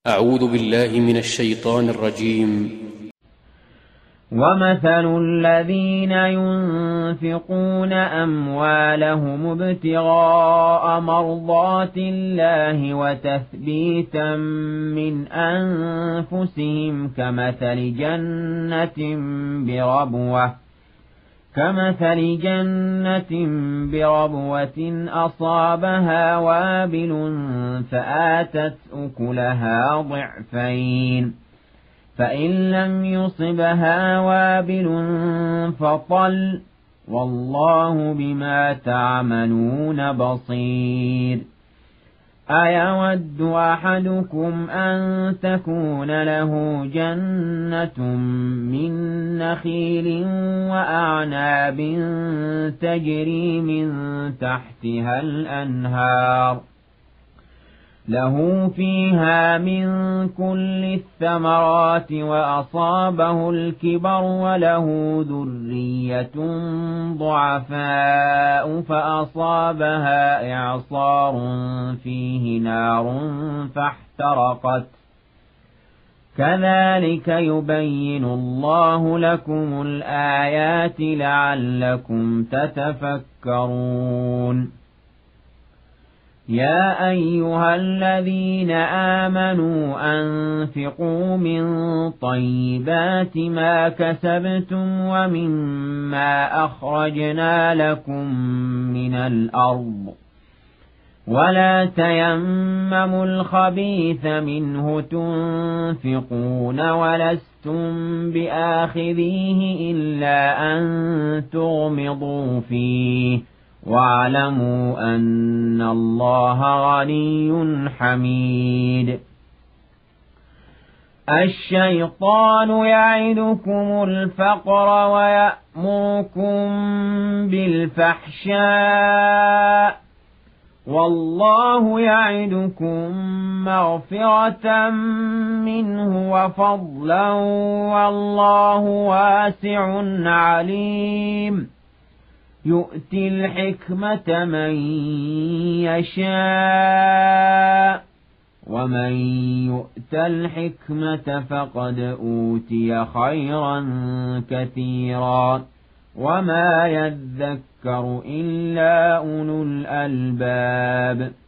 أعوذ بالله من الشيطان الرجيم. ومثل الذين ينفقون أموالهم ابتغاء مرضات الله وتثبيتا من أنفسهم كمثل جنة بربوة أصابها وابل فآتت أكلها ضعفين، فإن لم يصبها وابل فطل، والله بما تعملون بصير. أيود أحدكم أن تكون له جنة من نخيل وأعناب تجري من تحتها الأنهار له فيها من كل الثمرات وأصابه الكبر وله ذرية ضعفاء فأصابها إعصار فيه نار فاحترقت، كذلك يبين الله لكم الآيات لعلكم تتفكرون. يا أيها الذين آمنوا أنفقوا من طيبات ما كسبتم ومما أخرجنا لكم من الأرض، ولا تيمموا الخبيث منه تنفقون ولستم بآخذيه إلا أن تغمضوا فيه، واعلموا أن الله غني حميد. الشيطان يعدكم الفقر ويأمركم بالفحشاء، والله يعدكم مغفرة منه وفضلا، والله واسع عليم. يؤتي الحكمة من يشاء، ومن يؤت الحكمة فقد أوتي خيرا كثيرا، وما يذكر إلا أولو الألباب.